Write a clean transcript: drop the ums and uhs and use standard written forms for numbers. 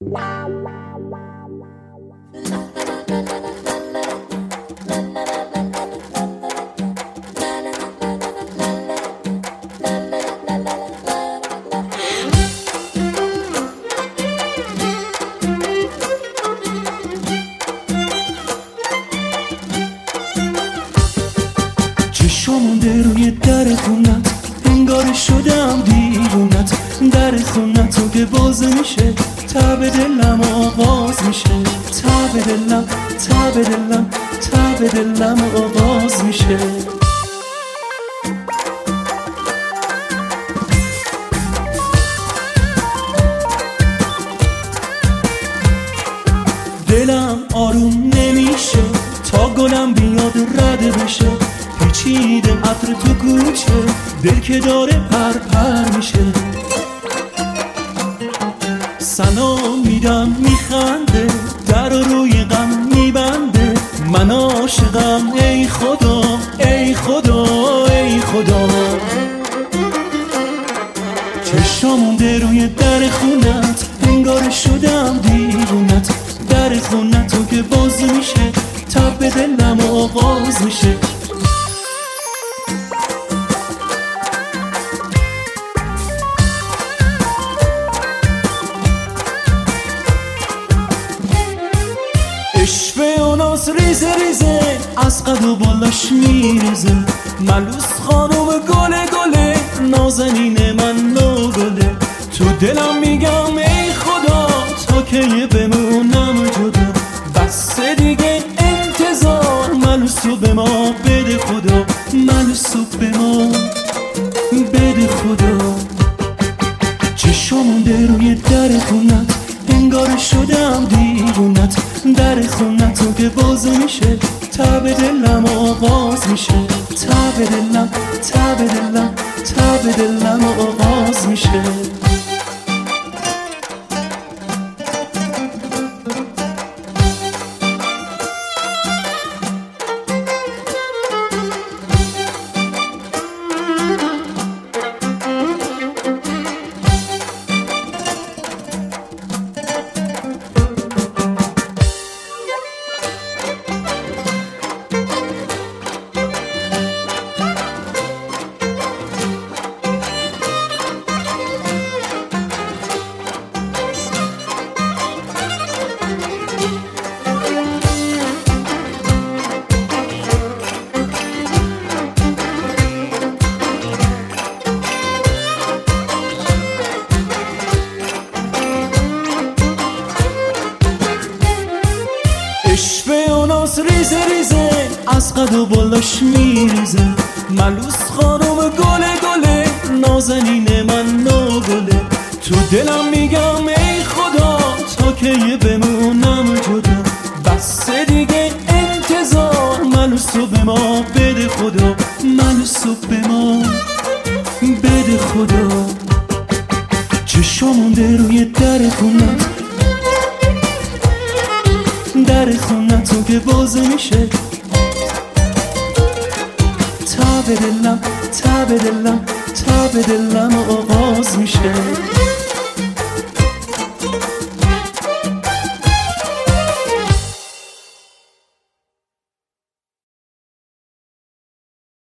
مونده روی در خونت، انگار شدم دیوونت. در خونت رو که باز میشه، تب دلم آغاز میشه. تب دلم، تب دلم، تب دلم آغاز میشه. دلم آروم نمیشه تا گلم بیاد رد بشه. پیچیده عطر تو کوچه، دل که داره پر پر میشه. سلام میدم میخنده، در روی غم میبنده. من عاشقم ای خدا، ای خدا، ای خدا. چشم مونده روی در خونت، انگار شدم دیوونت. در خونت رو که باز میشه، تب دلم آغاز میشه. اشوه و ناز ریزه ریزه، از قد و بالاش میریزه. ملوس خانوم گله گله، نازنین من نو گله. تو دلم میگم ای خدا، تا که بمونم جدا. بس دیگه انتظار، ملوسو به ما بده خدا. ملوسو به ما بده خدا. چشم مونده روی در خونت، انگار شدم دیوونت. در خونت رو که باز میشه، تب دلم آغاز میشه. تب دلم، تب دلم، تب دلم آغاز میشه. اشوه و ناز ریزه ریزه، از قد و بالاش میریزه. ملوس خانوم گله گله، نازنین من نو گله. تو دلم میگم ای خدا، تا که بمونم جدا. بس دیگه انتظار، ملوسو به ما بده خدا. ملوسو به ما بده خدا. چشم مونده روی در خونت، در خونت رو که باز میشه. تب دلم، تب دلم، تب دلم آغاز میشه.